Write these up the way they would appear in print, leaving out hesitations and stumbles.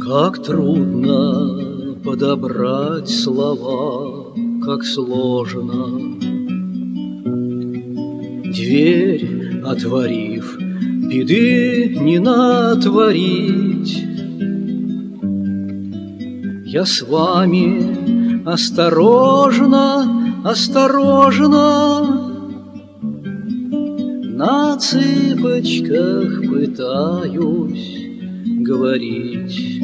Как трудно подобрать слова, как сложно. Дверь отворив, беды не натворить. Я с вами осторожно, осторожно на цыпочках пытаюсь говорить.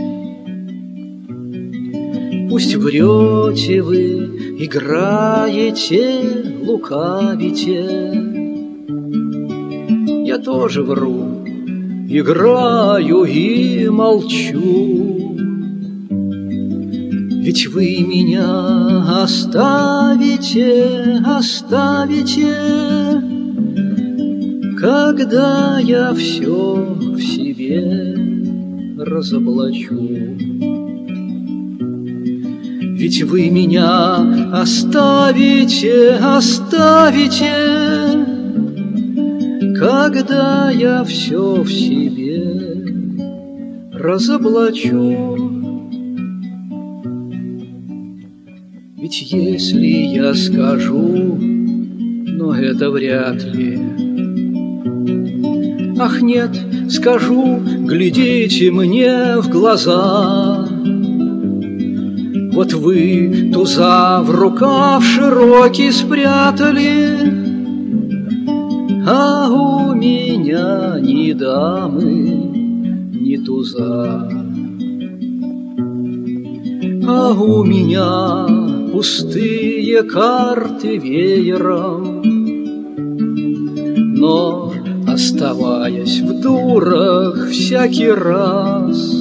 Пусть врете вы, играете, лукавите, я тоже вру, играю и молчу. Ведь вы меня оставите, оставите, когда я все в себе разоблачу. Ведь вы меня оставите, оставите, когда я все в себе разоблачу. Ведь если я скажу, но это вряд ли. Ах нет, скажу, глядите мне в глаза. Вот вы туза в рукав широкий спрятали, а у меня ни дамы, ни туза. А у меня пустые карты веером, но, оставаясь в дурах всякий раз,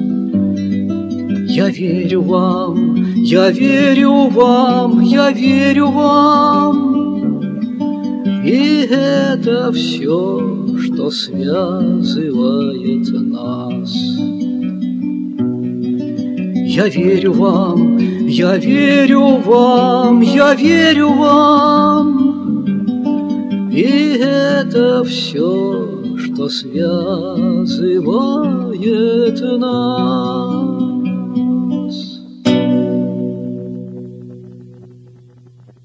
я верю вам, я верю вам, я верю вам, и это все, что связывает нас. Я верю вам, я верю вам, я верю вам, и это все, что связывает нас.